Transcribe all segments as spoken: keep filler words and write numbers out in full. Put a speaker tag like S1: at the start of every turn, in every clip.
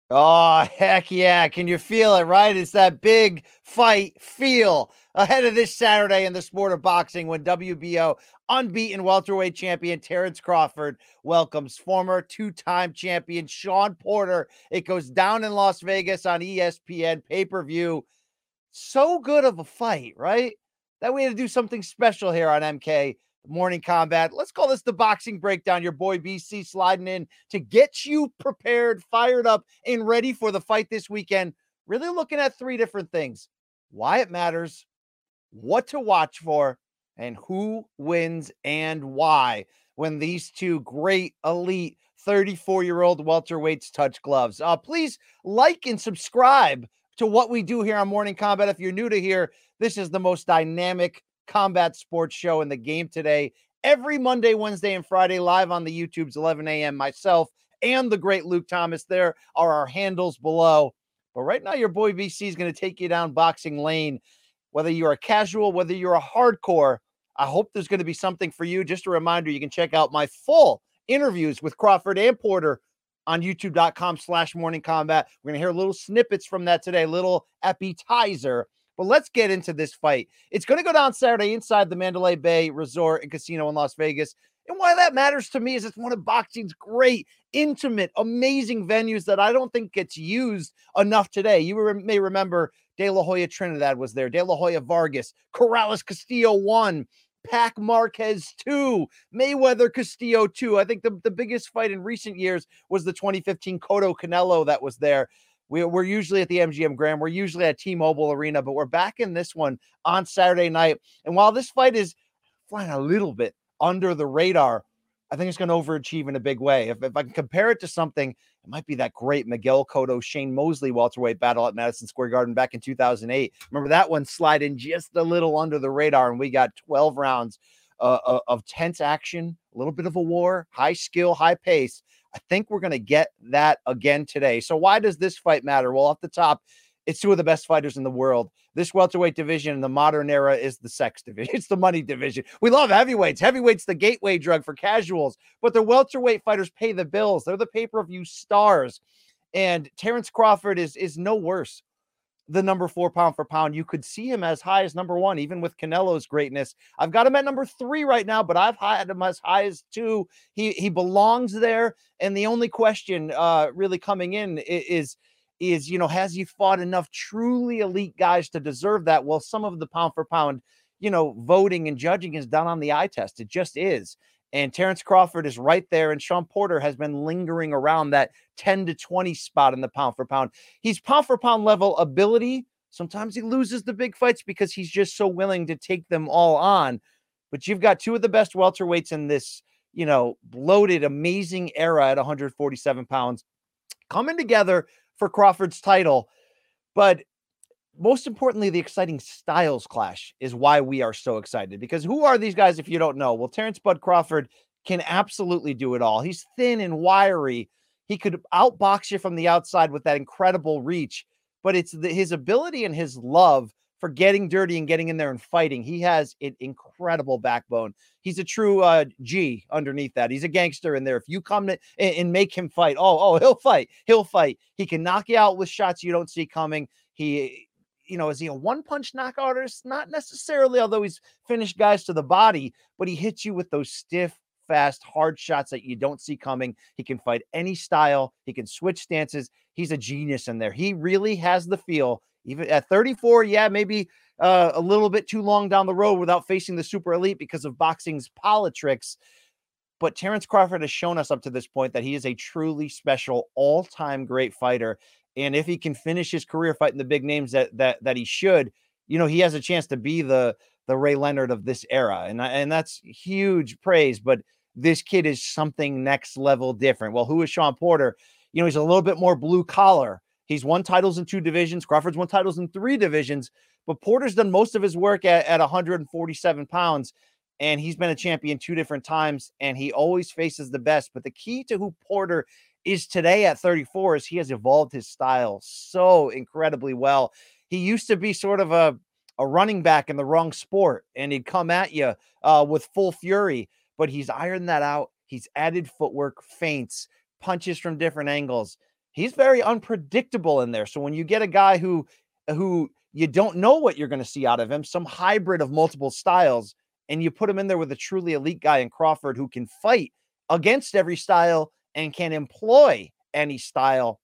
S1: Oh, heck yeah. Can you feel it, right? It's that big fight feel ahead of this Saturday in the sport of boxing when W B O unbeaten welterweight champion Terrence Crawford welcomes former two-time champion Sean Porter. It goes down in Las Vegas on E S P N pay-per-view. So good of a fight, right? That we had to do something special here on M K Morning Combat. Let's call this the boxing breakdown. Your boy B C sliding in to get you prepared, fired up, and ready for the fight this weekend. Really looking at three different things: why it matters, what to watch for, and who wins and why when these two great elite thirty-four year old welterweights touch gloves. Uh, please like and subscribe to what we do here on Morning Combat. If you're new to here, this is the most dynamic combat sports show in the game today. Every Monday, Wednesday, and Friday, live on the YouTube's eleven a.m. Myself and the great Luke Thomas. There are our handles below. But right now, your boy B C is going to take you down boxing lane. Whether you're a casual, whether you're a hardcore, I hope there's going to be something for you. Just a reminder, you can check out my full interviews with Crawford and Porter on youtube.com slash morning combat. We're going to hear little snippets from that today, little appetizer. But let's get into this fight. It's going to go down Saturday inside the Mandalay Bay Resort and Casino in Las Vegas. And why that matters to me is it's one of boxing's great, intimate, amazing venues that I don't think gets used enough today. You re- may remember De La Hoya Trinidad was there, De La Hoya Vargas, Corrales Castillo one, Pac Marquez two, Mayweather Castillo two. I think the, the biggest fight in recent years was the twenty fifteen Cotto Canelo that was there. We, we're usually at the M G M Grand. We're usually at T-Mobile Arena, but we're back in this one on Saturday night. And while this fight is flying a little bit under the radar, I think it's going to overachieve in a big way. If, if I can compare it to something, it might be that great Miguel Cotto, Shane Mosley welterweight battle at Madison Square Garden back in two thousand eight. Remember that one sliding just a little under the radar, and we got twelve rounds uh, of tense action, a little bit of a war, high skill, high pace. I think we're going to get that again today. So why does this fight matter? Well, off the top, it's two of the best fighters in the world. This welterweight division in the modern era is the sex division. It's the money division. We love heavyweights. Heavyweight's the gateway drug for casuals, but the welterweight fighters pay the bills. They're the pay-per-view stars. And Terrence Crawford is, is no worse the number four pound for pound. You could see him as high as number one, even with Canelo's greatness. I've got him at number three right now, but I've had him as high as two. He he belongs there. And the only question uh, really coming in is, is, you know, has he fought enough truly elite guys to deserve that? Well, some of the pound for pound, you know, voting and judging is done on the eye test. It just is. And Terrence Crawford is right there. And Sean Porter has been lingering around that ten to twenty spot in the pound for pound. He's pound for pound level ability. Sometimes he loses the big fights because he's just so willing to take them all on. But you've got two of the best welterweights in this, you know, bloated, amazing era at one forty-seven pounds coming together for Crawford's title. But most importantly, the exciting styles clash is why we are so excited. Because who are these guys if you don't know? Well, Terrence Bud Crawford can absolutely do it all. He's thin and wiry. He could outbox you from the outside with that incredible reach, but it's the, his ability and his love for getting dirty and getting in there and fighting. He has an incredible backbone. He's a true uh, G underneath that. He's a gangster in there. If you come to, and, and make him fight, oh, oh, he'll fight. He'll fight. He can knock you out with shots you don't see coming. He You know, is he a one-punch knockout artist? Not necessarily, although he's finished guys to the body, but he hits you with those stiff, fast, hard shots that you don't see coming. He can fight any style. He can switch stances. He's a genius in there. He really has the feel, even at thirty-four, yeah, maybe uh, a little bit too long down the road without facing the super elite because of boxing's politics. But Terrence Crawford has shown us up to this point that he is a truly special, all-time great fighter. And if he can finish his career fighting the big names that that that he should, you know, he has a chance to be the the Ray Leonard of this era. And, and that's huge praise. But this kid is something next level different. Well, who is Sean Porter? You know, he's a little bit more blue collar. He's won titles in two divisions. Crawford's won titles in three divisions. But Porter's done most of his work at, at one forty-seven pounds. And he's been a champion two different times. And he always faces the best. But the key to who Porter is today at thirty-four is he has evolved his style so incredibly well. He used to be sort of a, a running back in the wrong sport, and he'd come at you uh, with full fury, but he's ironed that out. He's added footwork, feints, punches from different angles. he's very unpredictable in there. So when you get a guy who, who you don't know what you're going to see out of him, some hybrid of multiple styles, and you put him in there with a truly elite guy in Crawford who can fight against every style and can employ any style,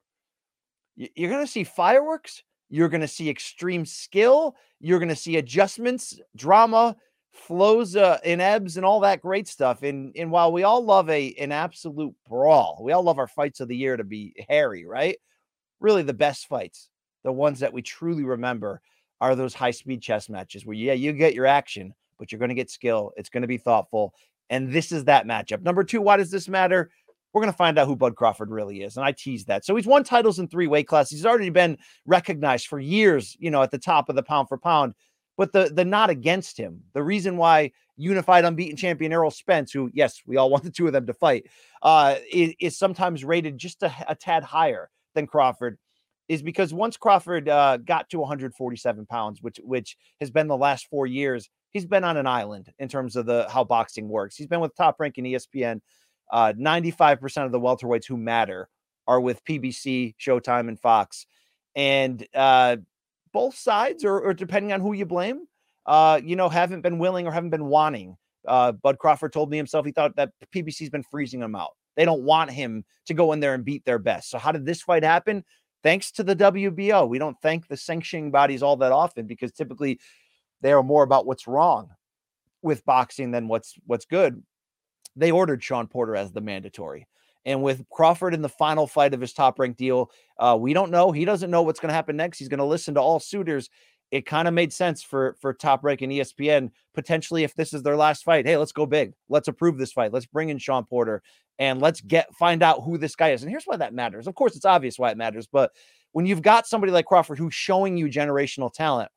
S1: you're going to see fireworks. You're going to see extreme skill. You're going to see adjustments, drama, flows uh, in ebbs, and all that great stuff. And, and while we all love a an absolute brawl, we all love our fights of the year to be hairy, right? Really, the best fights, the ones that we truly remember, are those high-speed chess matches where, yeah, you get your action, but you're going to get skill. It's going to be thoughtful. And this is that matchup. Number two, why does this matter? We're going to find out who Bud Crawford really is. And I teased that. So he's won titles in three weight classes. He's already been recognized for years, you know, at the top of the pound for pound. But the the not against him, the reason why unified unbeaten champion Errol Spence, who, yes, we all want the two of them to fight, uh, is, is sometimes rated just a, a tad higher than Crawford, is because once Crawford uh, got to one hundred forty-seven pounds, which which has been the last four years, he's been on an island in terms of the how boxing works. He's been with Top Rank and E S P N. Uh, ninety-five percent of the welterweights who matter are with P B C, Showtime, and Fox. And uh, both sides, or, or depending on who you blame, uh, you know, haven't been willing or haven't been wanting. Uh, Bud Crawford told me himself he thought that P B C's been freezing him out. They don't want him to go in there and beat their best. So how did this fight happen? Thanks to the W B O. We don't thank the sanctioning bodies all that often because typically they are more about what's wrong with boxing than what's what's good. They ordered Sean Porter as the mandatory. And with Crawford in the final fight of his Top Rank deal, uh, we don't know. He doesn't know what's going to happen next. He's going to listen to all suitors. It kind of made sense for, for Top Rank and E S P N, potentially, if this is their last fight. Hey, let's go big. Let's approve this fight. Let's bring in Sean Porter and let's get find out who this guy is. And here's why that matters. Of course, it's obvious why it matters. But when you've got somebody like Crawford who's showing you generational talent,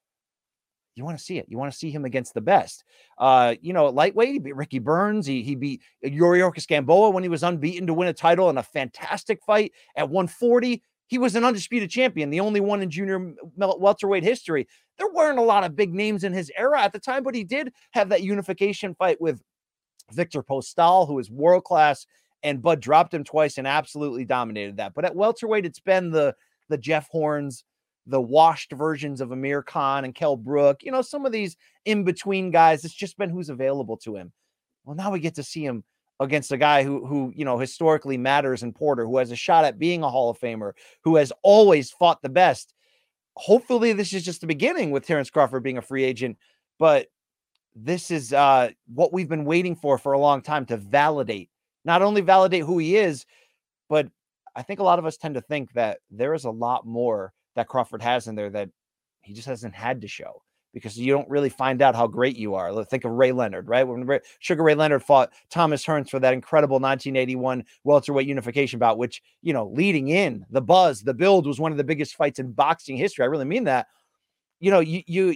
S1: you want to see it. You want to see him against the best. Uh, you know, lightweight, he beat Ricky Burns. He, he beat Yuriorkis Gamboa when he was unbeaten to win a title in a fantastic fight. At one forty, he was an undisputed champion, the only one in junior welterweight history. There weren't a lot of big names in his era at the time, but he did have that unification fight with Victor Postal, who is world-class, and Bud dropped him twice and absolutely dominated that. But at welterweight, it's been the, the Jeff Horns, the washed versions of Amir Khan and Kell Brook, you know, some of these in-between guys. It's just been who's available to him. Well, now we get to see him against a guy who, who, you know, historically matters in Porter, who has a shot at being a Hall of Famer, who has always fought the best. Hopefully this is just the beginning with Terrence Crawford being a free agent, but this is uh, what we've been waiting for for a long time to validate, not only validate who he is, but I think a lot of us tend to think that there is a lot more that Crawford has in there that he just hasn't had to show, because you don't really find out how great you are. Let's think of Ray Leonard, right? When Ray, Sugar Ray Leonard fought Thomas Hearns for that incredible nineteen eighty-one welterweight unification bout, which, you know, leading in the buzz, the build was one of the biggest fights in boxing history. I really mean that. You know, you, you,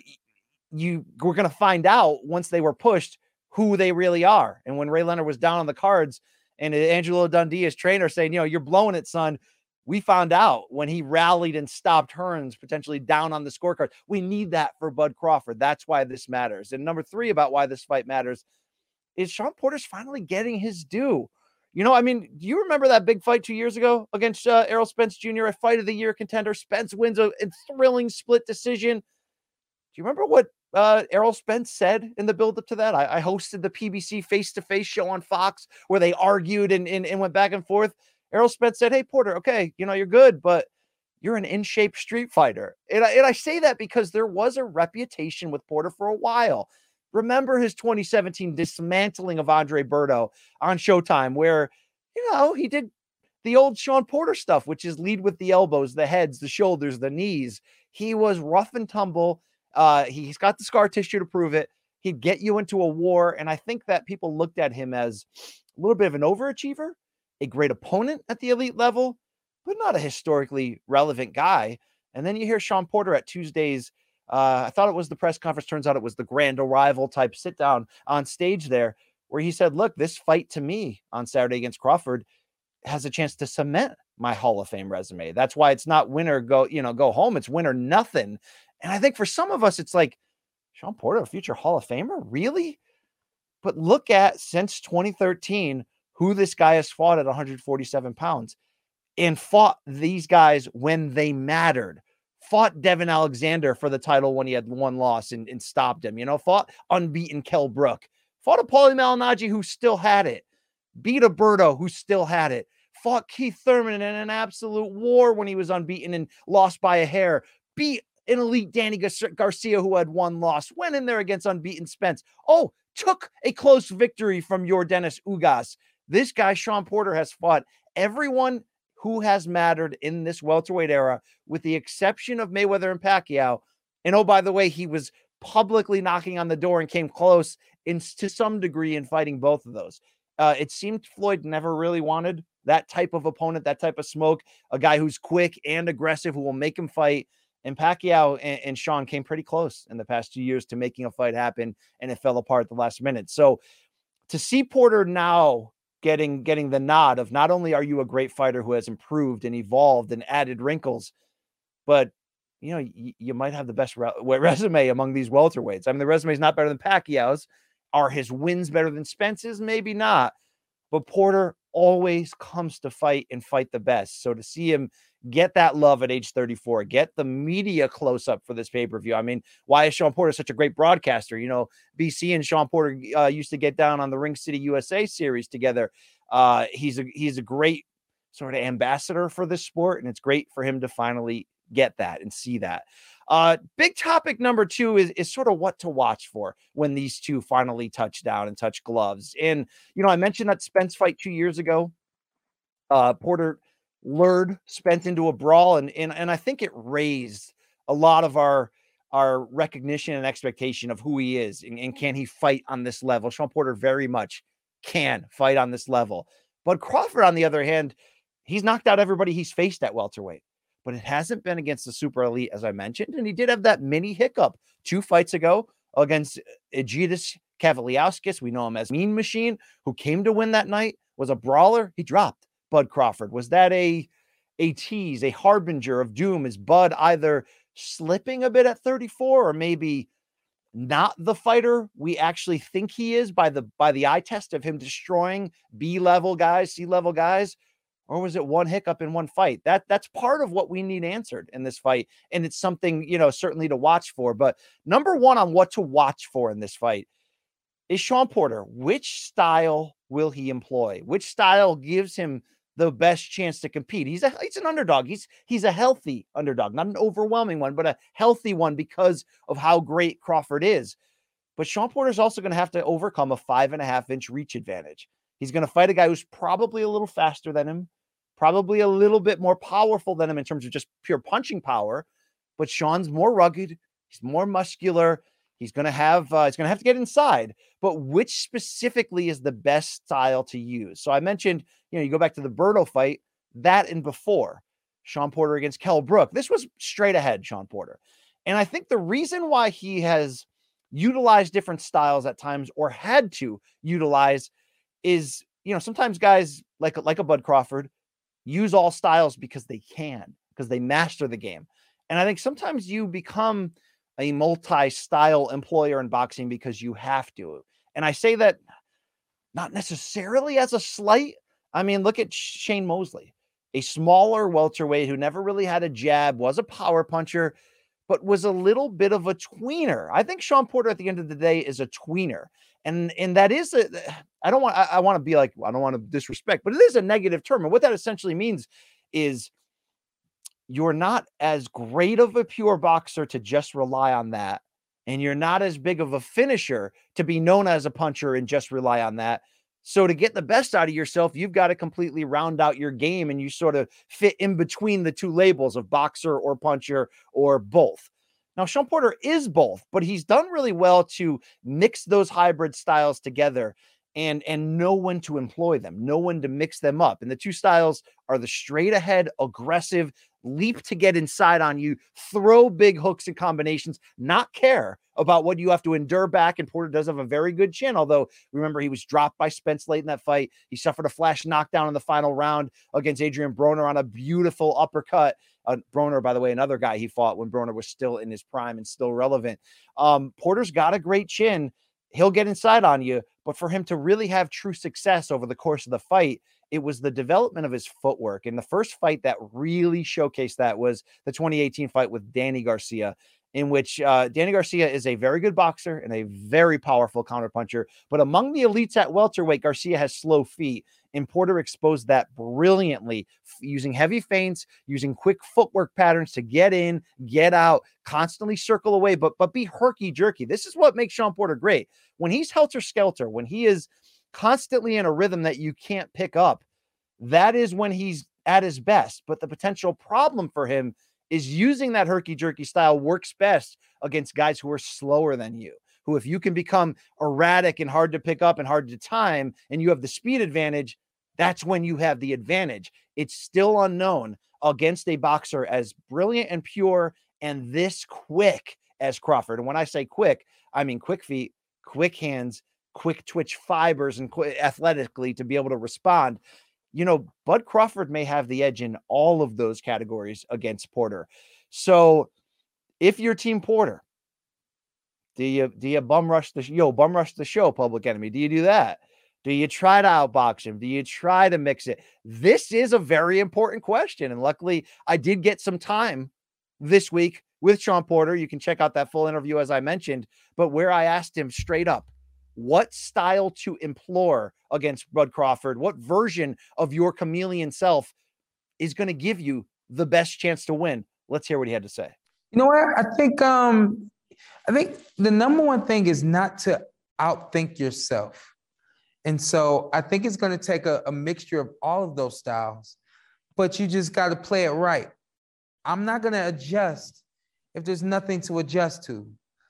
S1: you were going to find out once they were pushed who they really are. And when Ray Leonard was down on the cards and Angelo Dundee, his trainer, saying, you know, you're blowing it, son. We found out when he rallied and stopped Hearns potentially down on the scorecard. We need that for Bud Crawford. That's why this matters. And number three about why this fight matters is Sean Porter's finally getting his due. You know, I mean, do you remember that big fight two years ago against uh, Errol Spence Junior, a fight of the year contender? Spence wins a, a thrilling split decision. Do you remember what uh, Errol Spence said in the build-up to that? I, I hosted the P B C face-to-face show on Fox where they argued and, and, and went back and forth. Errol Spence said, hey, Porter, okay, you know, you're good, but you're an in-shape street fighter. And I, and I say that because there was a reputation with Porter for a while. Remember his twenty seventeen dismantling of Andre Berto on Showtime, where, you know, he did the old Sean Porter stuff, which is lead with the elbows, the heads, the shoulders, the knees. He was rough and tumble. Uh, he's got the scar tissue to prove it. He'd get you into a war. And I think that people looked at him as a little bit of an overachiever, a great opponent at the elite level, but not a historically relevant guy. And then you hear Sean Porter at Tuesday's, uh, I thought it was the press conference. Turns out it was the grand arrival type sit down on stage there, where he said, look, this fight to me on Saturday against Crawford has a chance to cement my Hall of Fame resume. That's why it's not win or go, you know, go home. It's win or nothing. And I think for some of us, it's like, Sean Porter, a future Hall of Famer? Really? But look at, since twenty thirteen, who this guy has fought at one hundred forty-seven pounds. and fought these guys when they mattered. Fought Devin Alexander for the title when he had one loss and, and stopped him. You know, fought unbeaten Kell Brook. Fought a Paulie Malignaggi who still had it. Beat a Berto who still had it. Fought Keith Thurman in an absolute war when he was unbeaten and lost by a hair. Beat an elite Danny Garcia who had one loss. Went in there against unbeaten Spence. Oh, took a close victory from your Dennis Ugas. This guy, Shawn Porter, has fought everyone who has mattered in this welterweight era, with the exception of Mayweather and Pacquiao. And oh, by the way, he was publicly knocking on the door and came close in, to some degree, in fighting both of those. Uh, it seemed Floyd never really wanted that type of opponent, that type of smoke, a guy who's quick and aggressive who will make him fight. And Pacquiao and, and Shawn came pretty close in the past two years to making a fight happen, and it fell apart at the last minute. So to see Porter now getting getting the nod of, not only are you a great fighter who has improved and evolved and added wrinkles, but you know, you, you might have the best re- resume among these welterweights. I mean, the resume is not better than Pacquiao's. Are his wins better than Spence's? Maybe not. But Porter always comes to fight and fight the best. So to see him get that love at age thirty-four, get the media close up for this pay-per-view. I mean, why is Shawn Porter such a great broadcaster? You know, B C and Shawn Porter uh, used to get down on the Ring City U S A series together. Uh, he's a, he's a great sort of ambassador for this sport, and it's great for him to finally get that and see that. Uh, big topic number two is, is sort of what to watch for when these two finally touch down and touch gloves. And, you know, I mentioned that Spence fight two years ago. Uh, Porter lured Spence into a brawl, and, and, and I think it raised a lot of our, our recognition and expectation of who he is, and, and can he fight on this level. Shawn Porter very much can fight on this level. But Crawford, on the other hand, he's knocked out everybody he's faced at welterweight, but it hasn't been against the super elite, as I mentioned. And he did have that mini hiccup two fights ago against Egidijus Kavaliauskas. We know him as Mean Machine, who came to win that night, was a brawler. He dropped Bud Crawford. Was that a, a tease, a harbinger of doom? Is Bud either slipping a bit at thirty-four, or maybe not the fighter we actually think he is by the by the eye test of him destroying B-level guys, C-level guys? Or was it one hiccup in one fight? That that's part of what we need answered in this fight. And it's something, you know, certainly to watch for. But number one on what to watch for in this fight is Shawn Porter. Which style will he employ? Which style gives him the best chance to compete? He's a he's an underdog. He's he's a healthy underdog, not an overwhelming one, but a healthy one because of how great Crawford is. But Shawn Porter is also going to have to overcome a five and a half inch reach advantage. He's going to fight a guy who's probably a little faster than him, probably a little bit more powerful than him in terms of just pure punching power. But Shawn's more rugged. He's more muscular. He's going to have, uh, he's going to have to get inside, but which specifically is the best style to use? So I mentioned, you know, you go back to the Berto fight, that and before, Shawn Porter against Kell Brook. This was straight ahead, Shawn Porter. And I think the reason why he has utilized different styles at times, or had to utilize, is, you know, sometimes guys like, like a Bud Crawford use all styles because they can, because they master the game. And I think sometimes you become a multi-style employer in boxing because you have to. And I say that not necessarily as a slight. I mean, look at Shane Mosley, a smaller welterweight who never really had a jab, was a power puncher, but was a little bit of a tweener. I think Shawn Porter at the end of the day is a tweener. And, and that is, a, I don't want, I, I want to be like, I don't want to disrespect, but it is a negative term. And what that essentially means is you're not as great of a pure boxer to just rely on that. And you're not as big of a finisher to be known as a puncher and just rely on that. So to get the best out of yourself, you've got to completely round out your game, and you sort of fit in between the two labels of boxer or puncher or both. Now, Shawn Porter is both, but he's done really well to mix those hybrid styles together and, and know when to employ them, know when to mix them up. And the two styles are the straight ahead, aggressive, leap to get inside on you, throw big hooks and combinations, not care about what you have to endure back. And Porter does have a very good chin, although remember, he was dropped by Spence late in that fight. He suffered a flash knockdown in the final round against Adrian Broner on a beautiful uppercut. Uh, Broner, by the way, another guy he fought when Broner was still in his prime and still relevant. Um, Porter's got a great chin. He'll get inside on you, But for him to really have true success over the course of the fight, it was the development of his footwork. And the first fight that really showcased that was the twenty eighteen fight with Danny Garcia, in which uh, Danny Garcia is a very good boxer and a very powerful counterpuncher. But among the elites at welterweight, Garcia has slow feet. And Porter exposed that brilliantly, using heavy feints, using quick footwork patterns to get in, get out, constantly circle away, but but be herky-jerky. This is what makes Shawn Porter great. When he's helter-skelter, when he is constantly in a rhythm that you can't pick up, that is when he's at his best. But the potential problem for him is using that herky-jerky style works best against guys who are slower than you, who if you can become erratic and hard to pick up and hard to time, and you have the speed advantage, that's when you have the advantage. It's still unknown against a boxer as brilliant and pure and this quick as Crawford. And when I say quick, I mean quick feet, quick hands, quick twitch fibers, and quick athletically to be able to respond. You know, Bud Crawford may have the edge in all of those categories against Porter. So if you're Team Porter, do you do you bum rush the yo bum rush the show, Public Enemy? Do you do that? Do you try to outbox him? Do you try to mix it? This is a very important question. And luckily, I did get some time this week with Shawn Porter. You can check out that full interview, as I mentioned, but where I asked him straight up, what style to implore against Bud Crawford, what version of your chameleon self is going to give you the best chance to win? Let's hear what he had to say.
S2: You know what? I think, um, I think the number one thing is not to outthink yourself. And so I think it's going to take a, a mixture of all of those styles, but you just got to play it right. I'm not going to adjust if there's nothing to adjust to.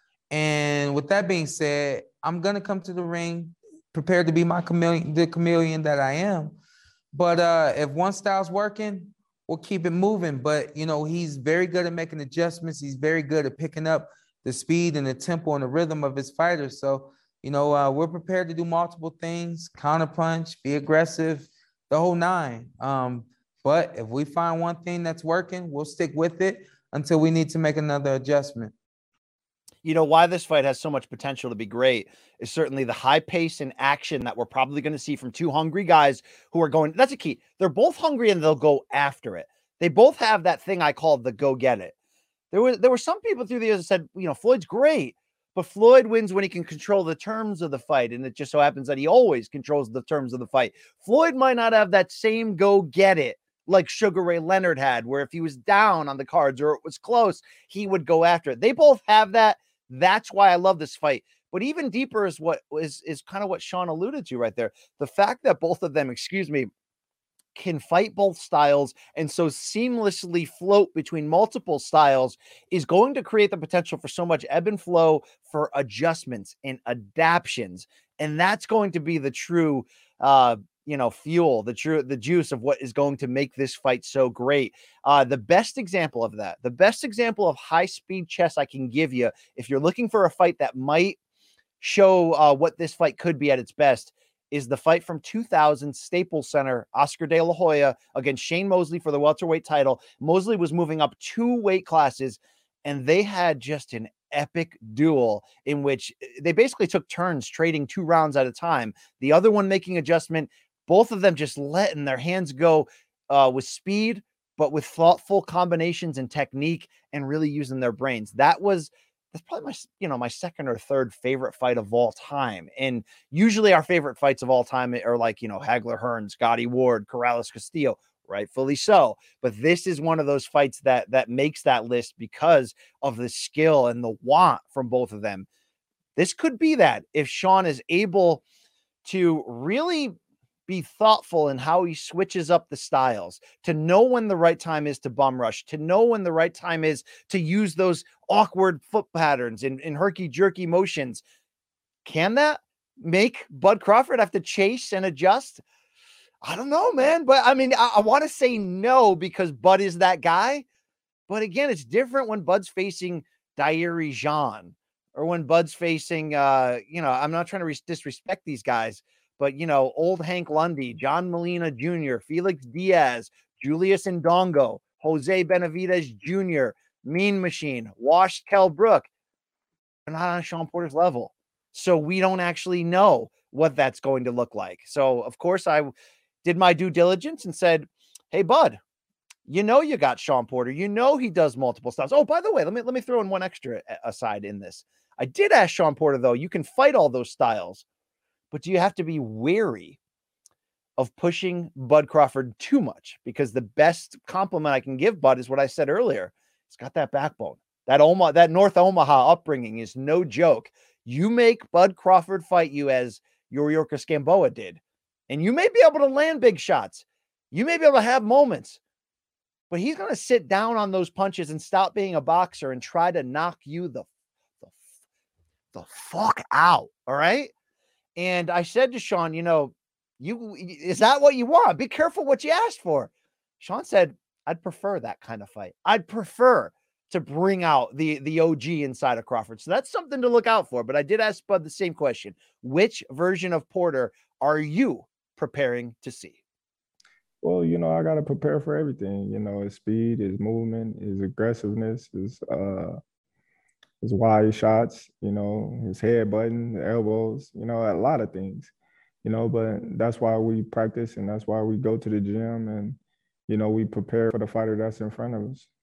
S2: And with that being said, I'm going to come to the ring prepared to be my chameleon, the chameleon that I am. But uh, if one style's working, we'll keep it moving. But, you know, he's very good at making adjustments. He's very good at picking up the speed and the tempo and the rhythm of his fighters. So, you know, uh, we're prepared to do multiple things, counterpunch, be aggressive, the whole nine. Um, but if we find one thing that's working, we'll stick with it until we need to make another adjustment.
S1: You know, why this fight has so much potential to be great is certainly the high pace and action that we're probably going to see from two hungry guys who are going. That's a key. They're both hungry and they'll go after it. They both have that thing I call the go get it. There was, there were some people through the years that said, you know, Floyd's great, but Floyd wins when he can control the terms of the fight. And it just so happens that he always controls the terms of the fight. Floyd might not have that same go get it like Sugar Ray Leonard had, where if he was down on the cards or it was close, he would go after it. They both have that. That's why I love this fight. But even deeper is what is, is kind of what Sean alluded to right there. The fact that both of them, excuse me, can fight both styles and so seamlessly float between multiple styles is going to create the potential for so much ebb and flow, for adjustments and adaptions. And that's going to be the true, uh, you know, fuel, the true, the juice of what is going to make this fight so great. Uh, the best example of that, the best example of high speed chess I can give you, if you're looking for a fight that might show uh, what this fight could be at its best, is the fight from two thousand, Staples Center, Oscar De La Hoya against Shane Mosley for the welterweight title. Mosley was moving up two weight classes, and they had just an epic duel in which they basically took turns trading two rounds at a time. The other one making adjustment, both of them just letting their hands go uh, with speed, but with thoughtful combinations and technique and really using their brains. That was That's probably my, you know, my second or third favorite fight of all time. And usually our favorite fights of all time are like, you know, Hagler Hearn, Scotty Ward, Corrales Castillo, rightfully so. But this is one of those fights that, that makes that list because of the skill and the want from both of them. This could be that if Sean is able to really be thoughtful in how he switches up the styles, to know when the right time is to bum rush, to know when the right time is to use those awkward foot patterns and, and herky-jerky motions. Can that make Bud Crawford have to chase and adjust? I don't know, man. But I mean, I, I want to say no because Bud is that guy. But again, it's different when Bud's facing Dairi Jean or when Bud's facing, uh, you know, I'm not trying to re- disrespect these guys, but, you know, old Hank Lundy, John Molina Junior, Felix Diaz, Julius Ndongo, Jose Benavidez Junior, Mean Machine, Washed Kell Brook. They're not on Shawn Porter's level. So we don't actually know what that's going to look like. So, of course, I did my due diligence and said, hey, bud, you know you got Shawn Porter. You know he does multiple styles. Oh, by the way, let me let me throw in one extra aside in this. I did ask Shawn Porter, though, you can fight all those styles, but do you have to be wary of pushing Bud Crawford too much? Because the best compliment I can give Bud is what I said earlier. He's got that backbone. That Omaha, that North Omaha upbringing is no joke. You make Bud Crawford fight you as Yuriorkis Gamboa did, and you may be able to land big shots. You may be able to have moments, but he's going to sit down on those punches and stop being a boxer and try to knock you the, the, the fuck out. All right. And I said to Shawn, you know, you, is that what you want? Be careful what you asked for. Shawn said, I'd prefer that kind of fight. I'd prefer to bring out the, the O G inside of Crawford. So that's something to look out for. But I did ask Bud the same question. Which version of Porter are you preparing to see?
S3: Well, you know, I got to prepare for everything. You know, his speed, his movement, his aggressiveness, his uh, his wide shots, you know, his head button, the elbows, you know, a lot of things, you know, but that's why we practice and that's why we go to the gym and, you know, we prepare for the fighter that's in front of us.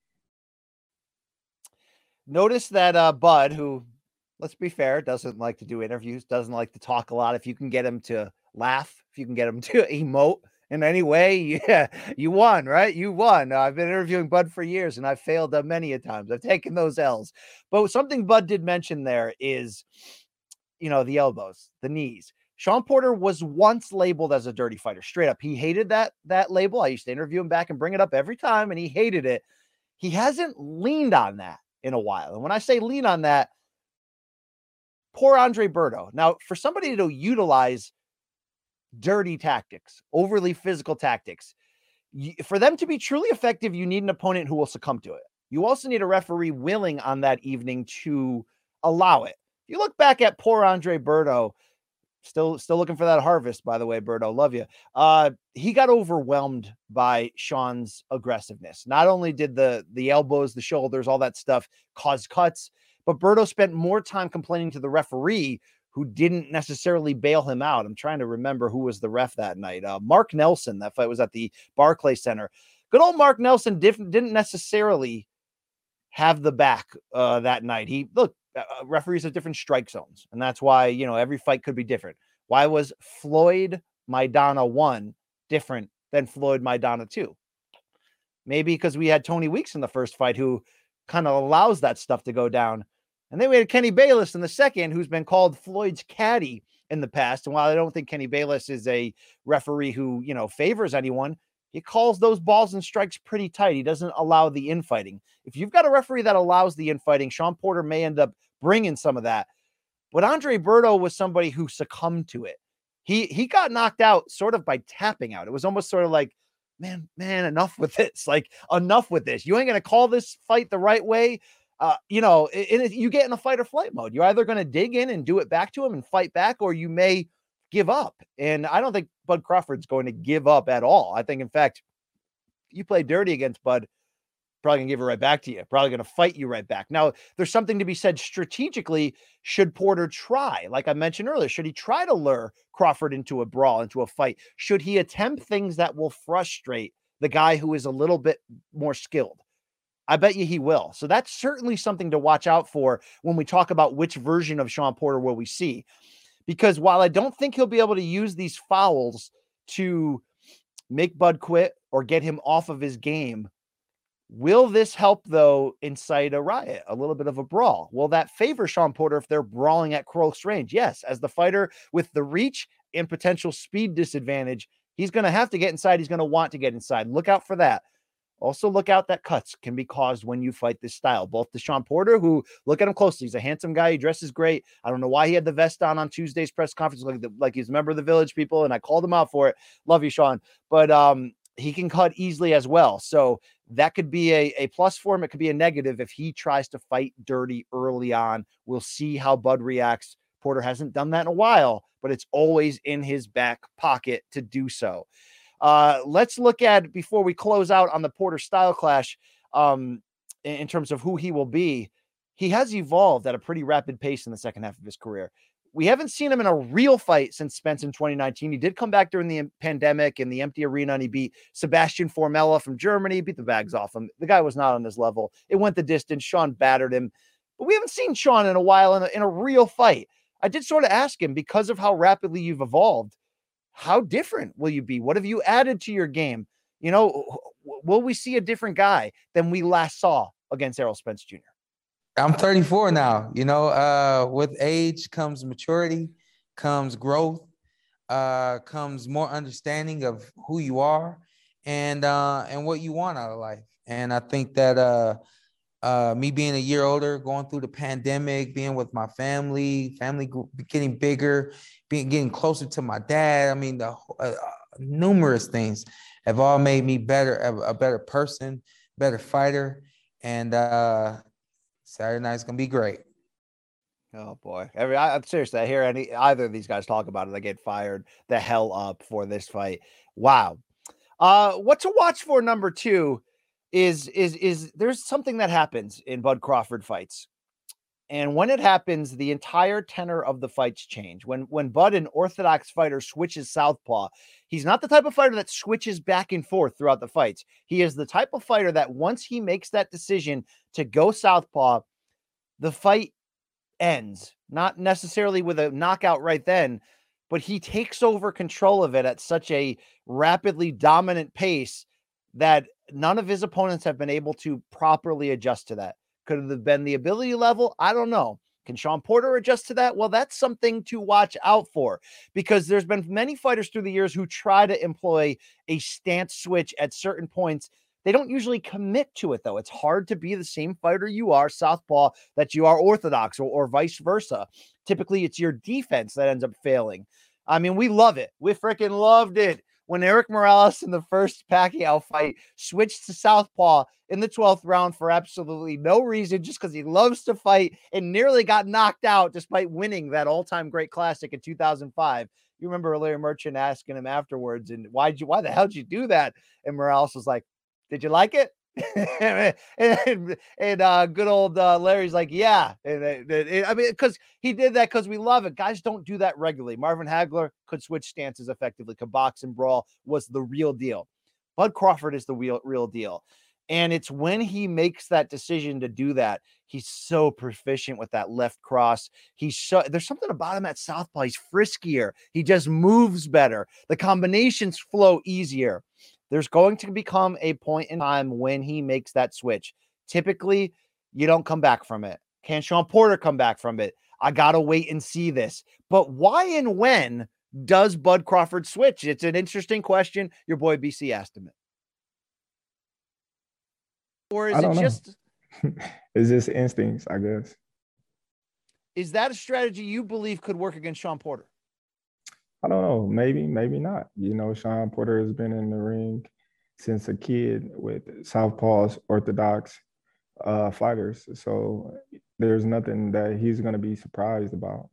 S1: Notice that uh, Bud, who, let's be fair, doesn't like to do interviews, doesn't like to talk a lot. If you can get him to laugh, if you can get him to emote in any way, yeah, you won, right? You won. Uh, I've been interviewing Bud for years, and I've failed uh, many a times. I've taken those L's. But something Bud did mention there is, you know, the elbows, the knees. Shawn Porter was once labeled as a dirty fighter, straight up. He hated that, that label. I used to interview him back and bring it up every time, and he hated it. He hasn't leaned on that in a while. And when I say lean on that, poor Andre Berto. Now, for somebody to utilize dirty tactics, overly physical tactics, for them to be truly effective, you need an opponent who will succumb to it. You also need a referee willing on that evening to allow it. You look back at poor Andre Berto, still, still looking for that harvest, by the way, Berto, love you. Uh, he got overwhelmed by Shawn's aggressiveness. Not only did the, the elbows, the shoulders, all that stuff cause cuts, but Berto spent more time complaining to the referee who didn't necessarily bail him out. I'm trying to remember who was the ref that night. Uh, Mark Nelson, that fight was at the Barclays Center. Good old Mark Nelson diff- didn't necessarily have the back uh, that night. He, look, uh, referees have different strike zones, and that's why, you know, every fight could be different. Why was Floyd Maidana one different than Floyd Maidana two? Maybe because we had Tony Weeks in the first fight who kind of allows that stuff to go down. And then we had Kenny Bayless in the second, who's been called Floyd's caddy in the past. And while I don't think Kenny Bayless is a referee who, you know, favors anyone, he calls those balls and strikes pretty tight. He doesn't allow the infighting. If you've got a referee that allows the infighting, Shawn Porter may end up bringing some of that. But Andre Berto was somebody who succumbed to it. He he got knocked out sort of by tapping out. It was almost sort of like, man, man, enough with this. Like, enough with this. You ain't going to call this fight the right way. Uh, you know, it, it, you get in a fight or flight mode. You're either going to dig in and do it back to him and fight back, or you may give up. And I don't think Bud Crawford's going to give up at all. I think, in fact, you play dirty against Bud, probably going to give it right back to you. Probably going to fight you right back. Now, there's something to be said strategically. Should Porter try, like I mentioned earlier, should he try to lure Crawford into a brawl, into a fight? Should he attempt things that will frustrate the guy who is a little bit more skilled? I bet you he will. So that's certainly something to watch out for when we talk about which version of Shawn Porter will we see. Because while I don't think he'll be able to use these fouls to make Bud quit or get him off of his game, will this help, though, incite a riot, a little bit of a brawl? Will that favor Shawn Porter if they're brawling at close range? Yes, as the fighter with the reach and potential speed disadvantage, he's going to have to get inside. He's going to want to get inside. Look out for that. Also, look out that cuts can be caused when you fight this style. Both to Shawn Porter, who, look at him closely, he's a handsome guy. He dresses great. I don't know why he had the vest on on Tuesday's press conference, like, the, like he's a member of the Village People, and I called him out for it. Love you, Shawn. But um, he can cut easily as well. So that could be a, a plus for him. It could be a negative if he tries to fight dirty early on. We'll see how Bud reacts. Porter hasn't done that in a while, but it's always in his back pocket to do so. Uh, let's look at, before we close out on the Porter style clash, um, in, in terms of who he will be. He has evolved at a pretty rapid pace in the second half of his career. We haven't seen him in a real fight since Spence in twenty nineteen. He did come back during the pandemic in the empty arena, and he beat Sebastian Formella from Germany, beat the bags off him. The guy was not on his level. It went the distance. Sean battered him. But we haven't seen Sean in a while in a, in a real fight. I did sort of ask him, because of how rapidly you've evolved, how different will you be? What have you added to your game? You know, will we see a different guy than we last saw against Errol Spence Junior?
S2: I'm thirty-four now. You know, uh, with age comes maturity, comes growth, uh, comes more understanding of who you are and uh, and what you want out of life. And I think that uh, uh, me being a year older, going through the pandemic, being with my family, family getting bigger, being getting closer to my dad. I mean, the uh, numerous things have all made me better, a, a better person, better fighter, and. Uh, Saturday night's gonna be great.
S1: Oh boy! Every I, I'm seriously, I hear any either of these guys talk about it, I get fired the hell up for this fight. Wow. Uh, what to watch for number two is is is there's something that happens in Bud Crawford fights, and when it happens, the entire tenor of the fights change. When when Bud, an orthodox fighter, switches southpaw, he's not the type of fighter that switches back and forth throughout the fights. He is the type of fighter that once he makes that decision to go southpaw, the fight ends. Not necessarily with a knockout right then, but he takes over control of it at such a rapidly dominant pace that none of his opponents have been able to properly adjust to that. Could it have been the ability level? I don't know. Can Shawn Porter adjust to that? Well, that's something to watch out for, because there's been many fighters through the years who try to employ a stance switch at certain points. They don't usually commit to it, though. It's hard to be the same fighter you are, southpaw, that you are orthodox, or, or vice versa. Typically, it's your defense that ends up failing. I mean, we love it. We freaking loved it when Eric Morales in the first Pacquiao fight switched to southpaw in the twelfth round for absolutely no reason, just because he loves to fight, and nearly got knocked out despite winning that all-time great classic in two thousand five. You remember Larry Merchant asking him afterwards, and why'd you, why the hell did you do that? And Morales was like, did you like it? and and, and uh, good old uh, Larry's like, yeah. And, and, and I mean, because he did that because we love it. Guys don't do that regularly. Marvin Hagler could switch stances effectively, could box and brawl, was the real deal. Bud Crawford is the real, real deal. And it's when he makes that decision to do that, he's so proficient with that left cross. He's so, there's something about him at southpaw. He's friskier. He just moves better. The combinations flow easier. There's going to become a point in time when he makes that switch. Typically, you don't come back from it. Can Shawn Porter come back from it? I got to wait and see this. But why and when does Bud Crawford switch? It's an interesting question. Your boy B C asked him it. Or is it just...
S3: It's just instincts, I guess.
S1: Is that a strategy you believe could work against Shawn Porter?
S3: I don't know. Maybe, maybe not. You know, Shawn Porter has been in the ring since a kid with southpaws, orthodox uh, fighters. So there's nothing that he's going to be surprised about.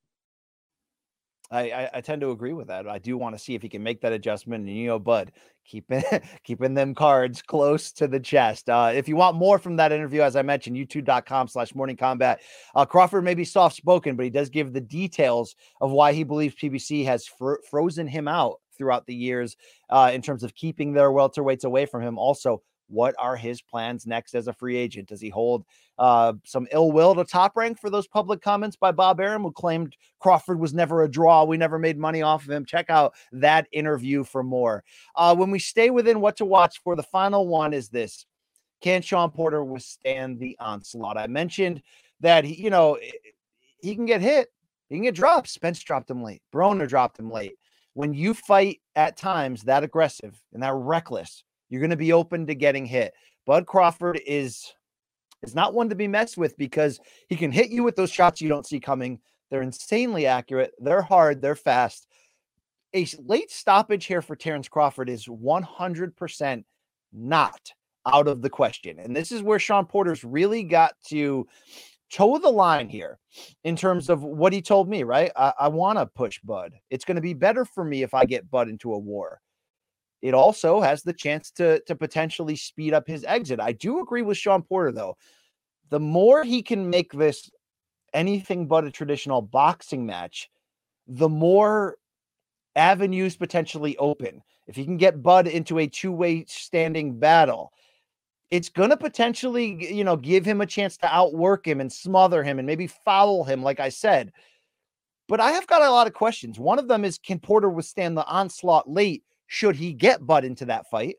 S1: I, I, I tend to agree with that. I do want to see if he can make that adjustment. And, you know, Bud, keeping, keeping them cards close to the chest. Uh, if you want more from that interview, as I mentioned, youtube.com slash morning combat. Uh, Crawford may be soft-spoken, but he does give the details of why he believes P B C has fr- frozen him out throughout the years uh, in terms of keeping their welterweights away from him. Also, what are his plans next as a free agent? Does he hold uh, some ill will to Top Rank for those public comments by Bob Arum, who claimed Crawford was never a draw? We never made money off of him. Check out that interview for more. Uh, when we stay within what to watch for, the final one is this. Can Shawn Porter withstand the onslaught? I mentioned that, he, you know, he can get hit. He can get dropped. Spence dropped him late. Broner dropped him late. When you fight at times that aggressive and that reckless, you're going to be open to getting hit. Bud Crawford is, is not one to be messed with, because he can hit you with those shots you don't see coming. They're insanely accurate. They're hard. They're fast. A late stoppage here for Terrence Crawford is one hundred percent not out of the question. And this is where Shawn Porter's really got to toe the line here in terms of what he told me, right? I, I want to push Bud. It's going to be better for me if I get Bud into a war. It also has the chance to, to potentially speed up his exit. I do agree with Shawn Porter, though. The more he can make this anything but a traditional boxing match, the more avenues potentially open. If you can get Bud into a two-way standing battle, it's going to potentially, you know, give him a chance to outwork him and smother him and maybe foul him, like I said. But I have got a lot of questions. One of them is, can Porter withstand the onslaught late should he get Bud into that fight?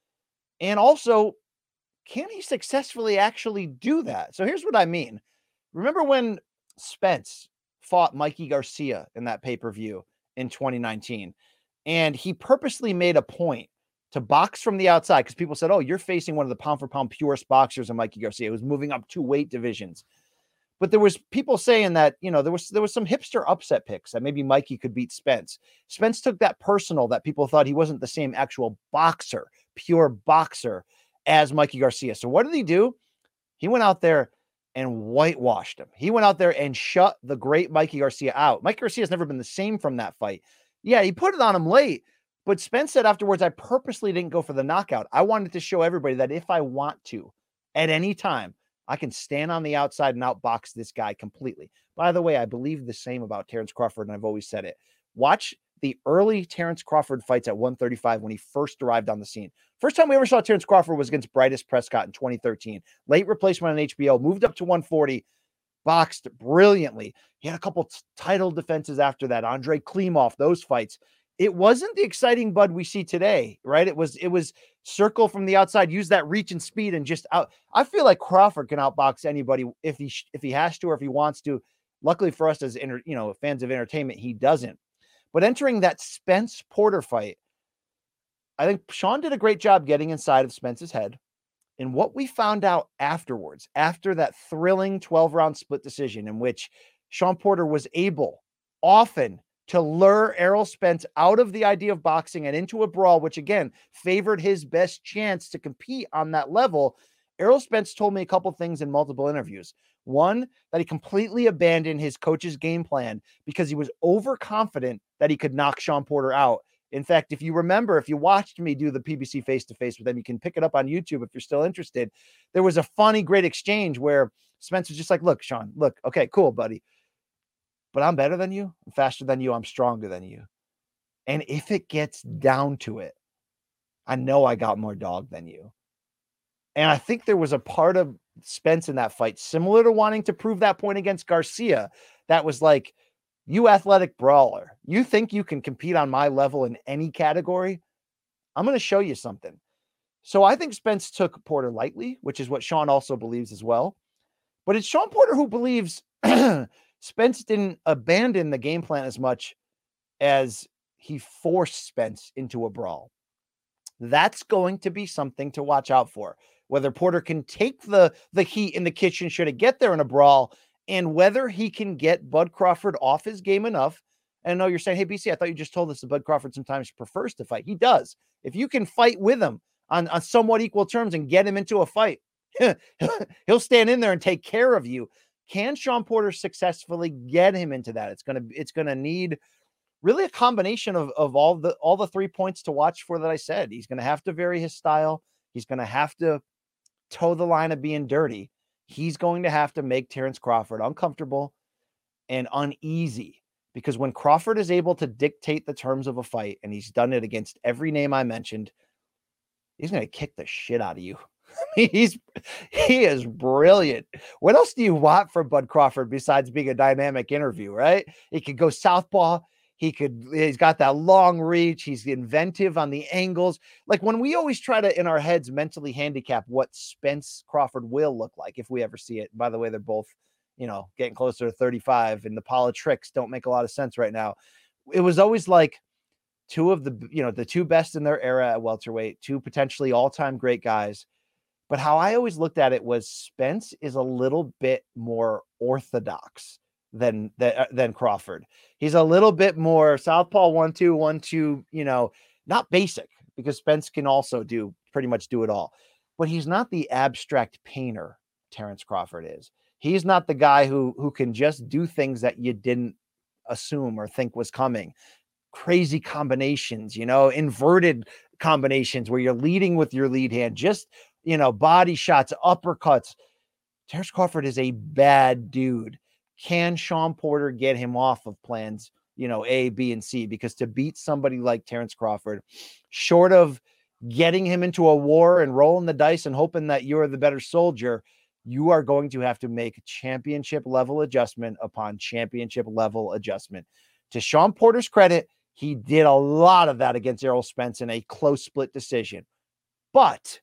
S1: And also, can he successfully actually do that? So here's what I mean. Remember when Spence fought Mikey Garcia in that pay-per-view in twenty nineteen, and he purposely made a point to box from the outside because people said, oh, you're facing one of the pound for pound purest boxers in Mikey Garcia, who's moving up two weight divisions. But there was people saying that, you know, there was there was some hipster upset picks that maybe Mikey could beat Spence. Spence took that personal, that people thought he wasn't the same actual boxer, pure boxer as Mikey Garcia. So what did he do? He went out there and whitewashed him. He went out there and shut the great Mikey Garcia out. Mikey Garcia has never been the same from that fight. Yeah, he put it on him late, but Spence said afterwards, I purposely didn't go for the knockout. I wanted to show everybody that if I want to, at any time, I can stand on the outside and outbox this guy completely. By the way, I believe the same about Terrence Crawford, and I've always said it. Watch the early Terrence Crawford fights at one thirty-five when he first arrived on the scene. First time we ever saw Terrence Crawford was against Brytus Prescott in twenty thirteen. Late replacement on H B O, moved up to one forty, boxed brilliantly. He had a couple t- title defenses after that. Andre Klimov, those fights. It wasn't the exciting Bud we see today, right? It was it was circle from the outside, use that reach and speed, and just out. I feel like Crawford can outbox anybody if he if he has to or if he wants to. Luckily for us as inter, you know fans of entertainment, he doesn't. But entering that Spence Porter fight, I think Sean did a great job getting inside of Spence's head. And what we found out afterwards, after that thrilling twelve-round split decision in which Sean Porter was able often to lure Errol Spence out of the idea of boxing and into a brawl, which again favored his best chance to compete on that level. Errol Spence told me a couple things in multiple interviews. One, that he completely abandoned his coach's game plan because he was overconfident that he could knock Sean Porter out. In fact, if you remember, if you watched me do the P B C face-to-face with him, you can pick it up on YouTube if you're still interested. There was a funny, great exchange where Spence was just like, look, Sean, look, okay, cool, buddy. But I'm better than you. I'm faster than you. I'm stronger than you. And if it gets down to it, I know I got more dog than you. And I think there was a part of Spence in that fight, similar to wanting to prove that point against Garcia, that was like, you athletic brawler, you think you can compete on my level in any category? I'm going to show you something. So I think Spence took Porter lightly, which is what Sean also believes as well. But it's Sean Porter who believes Spence didn't abandon the game plan as much as he forced Spence into a brawl. That's going to be something to watch out for. Whether Porter can take the, the heat in the kitchen should it get there in a brawl, and whether he can get Bud Crawford off his game enough. And I know you're saying, hey, B C, I thought you just told us that Bud Crawford sometimes prefers to fight. He does. If you can fight with him on, on somewhat equal terms and get him into a fight, he'll stand in there and take care of you. Can Sean Porter successfully get him into that? It's going to, it's going to need really a combination of, of all the, all the three points to watch for that I said. He's going to have to vary his style. He's going to have to toe the line of being dirty. He's going to have to make Terrence Crawford uncomfortable and uneasy, because when Crawford is able to dictate the terms of a fight, and he's done it against every name I mentioned, he's going to kick the shit out of you. He's he is brilliant. What else do you want from Bud Crawford besides being a dynamic interview, right? He could go southpaw. He could, he's got that long reach. He's inventive on the angles. Like when we always try to, in our heads, mentally handicap what Spence Crawford will look like if we ever see it. By the way, they're both, you know, getting closer to thirty-five, and the politics don't make a lot of sense right now. It was always like two of the, you know, the two best in their era at welterweight, two potentially all-time great guys. But how I always looked at it was Spence is a little bit more orthodox than, than, than Crawford. He's a little bit more southpaw, one, two, one, two, you know, not basic, because Spence can also do pretty much do it all, but he's not the abstract painter Terrence Crawford is. He's not the guy who, who can just do things that you didn't assume or think was coming. Crazy combinations, you know, inverted combinations where you're leading with your lead hand, just, you know, body shots, uppercuts. Terrence Crawford is a bad dude. Can Shawn Porter get him off of plans, you know, A, B, and C? Because to beat somebody like Terrence Crawford, short of getting him into a war and rolling the dice and hoping that you're the better soldier, you are going to have to make championship level adjustment upon championship level adjustment. To Shawn Porter's credit, he did a lot of that against Errol Spence in a close split decision. But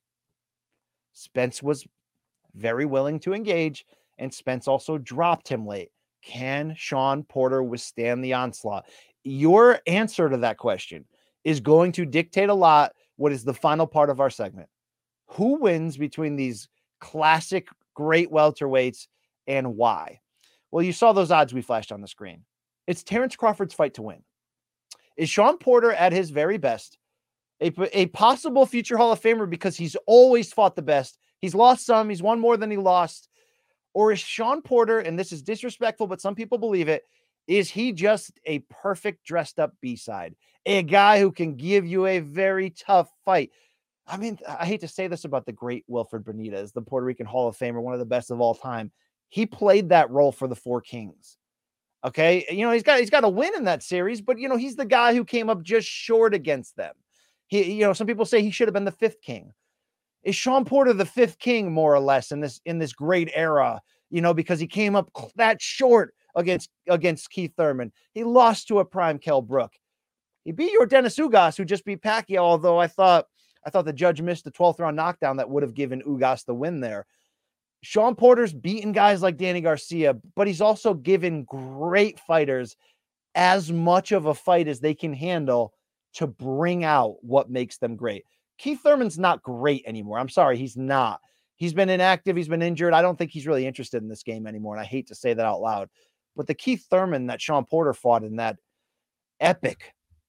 S1: Spence was very willing to engage, and Spence also dropped him late. Can Shawn Porter withstand the onslaught? Your answer to that question is going to dictate a lot what is the final part of our segment. Who wins between these classic great welterweights and why? Well, you saw those odds we flashed on the screen. It's Terrence Crawford's fight to win. Is Shawn Porter at his very best a, a possible future Hall of Famer because he's always fought the best? He's lost some, he's won more than he lost. Or is Shawn Porter, and this is disrespectful, but some people believe it, is he just a perfect dressed up B-side? A guy who can give you a very tough fight. I mean, I hate to say this about the great Wilfred Benitez, the Puerto Rican Hall of Famer, one of the best of all time. He played that role for the Four Kings. Okay. You know, he's got, he's got a win in that series, but you know, he's the guy who came up just short against them. He, you know, some people say he should have been the fifth king. Is Shawn Porter the fifth king more or less in this, in this great era, you know, because he came up that short against, against Keith Thurman. He lost to a prime Kell Brook. He beat your Dennis Ugas, who just beat Pacquiao. Although I thought, I thought the judge missed the twelfth round knockdown that would have given Ugas the win there. Shawn Porter's beaten guys like Danny Garcia, but he's also given great fighters as much of a fight as they can handle to bring out what makes them great. Keith Thurman's not great anymore. I'm sorry, he's not. He's been inactive. He's been injured. I don't think he's really interested in this game anymore, and I hate to say that out loud. But the Keith Thurman that Shawn Porter fought in that epic,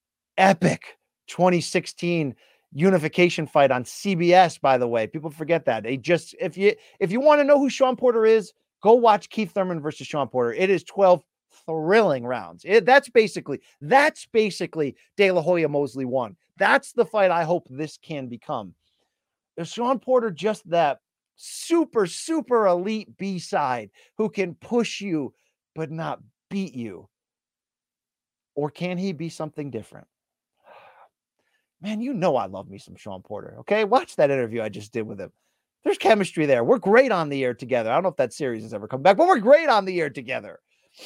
S1: epic twenty sixteen unification fight on C B S, by the way, people forget that. They just, if you if you want to know who Shawn Porter is, go watch Keith Thurman versus Shawn Porter. It is twelve thrilling rounds. It, that's basically that's basically De La Hoya Mosley won. That's the fight I hope this can become. Is Shawn Porter just that super super elite B side who can push you but not beat you, or can he be something different? Man, you know I love me some Shawn Porter, okay? Watch that interview I just did with him. There's chemistry there. We're great on the air together. I don't know if that series has ever come back, but we're great on the air together.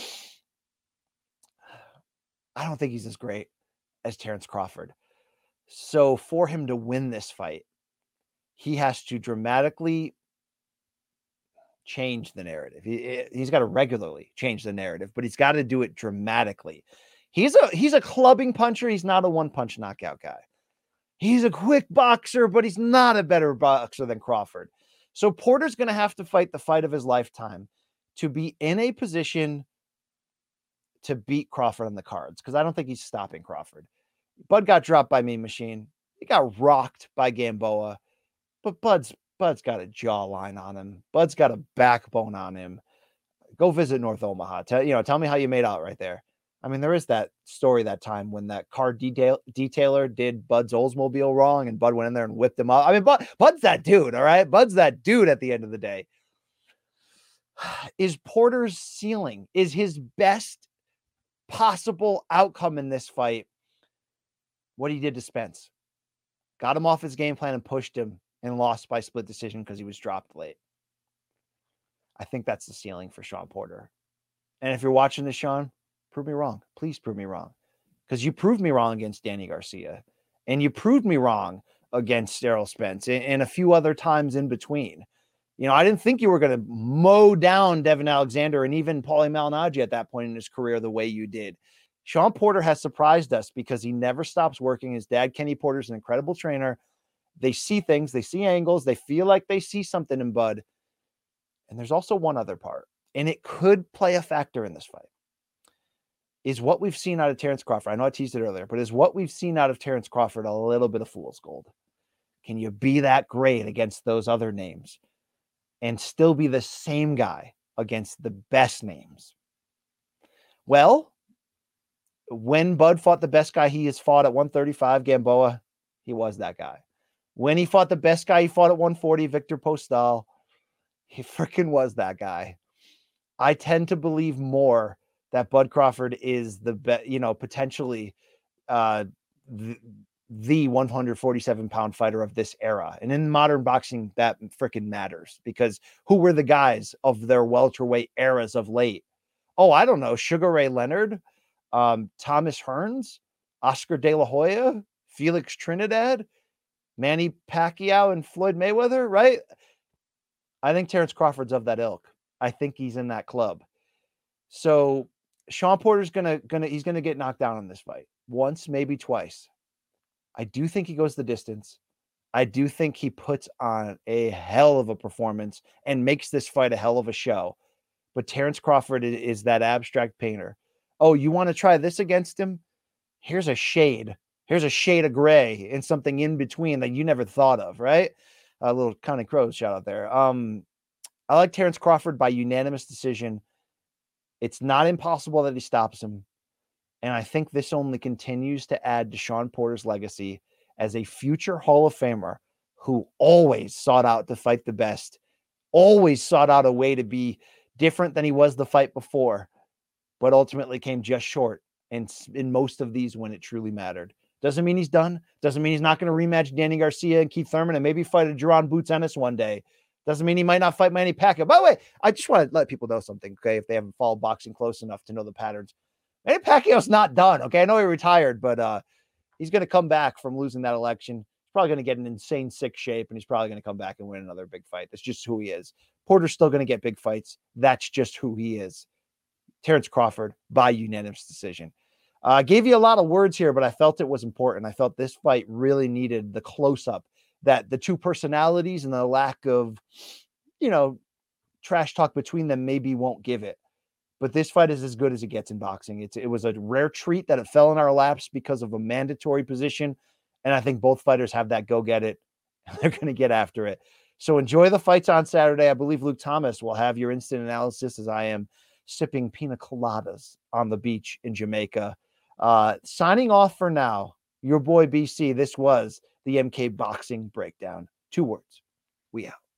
S1: I don't think he's as great as Terrence Crawford. So for him to win this fight, he has to dramatically change the narrative. He, he's got to regularly change the narrative, but he's got to do it dramatically. He's a he's a clubbing puncher. He's not a one-punch knockout guy. He's a quick boxer, but he's not a better boxer than Crawford. So Porter's going to have to fight the fight of his lifetime to be in a position to beat Crawford on the cards, because I don't think he's stopping Crawford. Bud got dropped by Mean Machine. He got rocked by Gamboa, but Bud's Bud's got a jawline on him. Bud's got a backbone on him. Go visit North Omaha. Tell you know, tell me how you made out right there. I mean, there is that story that time when that car detail detailer did Bud's Oldsmobile wrong, and Bud went in there and whipped him up. I mean, Bud, Bud's that dude, all right? Bud's that dude at the end of the day. Is Porter's ceiling, is his best possible outcome in this fight what he did to Spence? Got him off his game plan and pushed him and lost by split decision because he was dropped late. I think that's the ceiling for Shawn Porter. And if you're watching this, Sean, prove me wrong. Please prove me wrong. Because you proved me wrong against Danny Garcia. And you proved me wrong against Errol Spence and, and a few other times in between. You know, I didn't think you were going to mow down Devin Alexander and even Paulie Malignaggi at that point in his career the way you did. Shawn Porter has surprised us because he never stops working. His dad, Kenny Porter, is an incredible trainer. They see things. They see angles. They feel like they see something in Bud. And there's also one other part, and it could play a factor in this fight. Is what we've seen out of Terrence Crawford. I know I teased it earlier, but is what we've seen out of Terrence Crawford a little bit of fool's gold? Can you be that great against those other names and still be the same guy against the best names? Well, when Bud fought the best guy he has fought at one thirty-five, Gamboa, he was that guy. When he fought the best guy he fought at one forty, Victor Postal, he freaking was that guy. I tend to believe more that Bud Crawford is the be- you know, potentially uh, the, the one forty-seven pound fighter of this era. And in modern boxing, that freaking matters, because who were the guys of their welterweight eras of late? Oh, I don't know. Sugar Ray Leonard, um, Thomas Hearns, Oscar De La Hoya, Felix Trinidad, Manny Pacquiao, and Floyd Mayweather, right? I think Terrence Crawford's of that ilk. I think he's in that club. So Shawn Porter's gonna gonna he's gonna get knocked down in this fight once, maybe twice. I do think he goes the distance. I do think he puts on a hell of a performance and makes this fight a hell of a show. But Terrence Crawford is that abstract painter. Oh, you want to try this against him? Here's a shade. Here's a shade of gray and something in between that you never thought of, right? A little Connie Crows shout out there. Um, I like Terrence Crawford by unanimous decision. It's not impossible that he stops him. And I think this only continues to add to Shawn Porter's legacy as a future Hall of Famer who always sought out to fight the best, always sought out a way to be different than he was the fight before, but ultimately came just short in, in most of these when it truly mattered. Doesn't mean he's done. Doesn't mean he's not going to rematch Danny Garcia and Keith Thurman and maybe fight a Jerron Boots Ennis one day. Doesn't mean he might not fight Manny Pacquiao. By the way, I just want to let people know something, okay, if they haven't followed boxing close enough to know the patterns. Manny Pacquiao's not done, okay? I know he retired, but uh, he's going to come back from losing that election. He's probably going to get in insane sick shape, and he's probably going to come back and win another big fight. That's just who he is. Porter's still going to get big fights. That's just who he is. Terrence Crawford by unanimous decision. I uh, gave you a lot of words here, but I felt it was important. I felt this fight really needed the close-up, that the two personalities and the lack of, you know, trash talk between them maybe won't give it. But this fight is as good as it gets in boxing. It's, it was a rare treat that it fell in our laps because of a mandatory position. And I think both fighters have that go get it. They're going to get after it. So enjoy the fights on Saturday. I believe Luke Thomas will have your instant analysis as I am sipping pina coladas on the beach in Jamaica. Uh, signing off for now, your boy B C. This was the M K Boxing Breakdown. Two words. We out.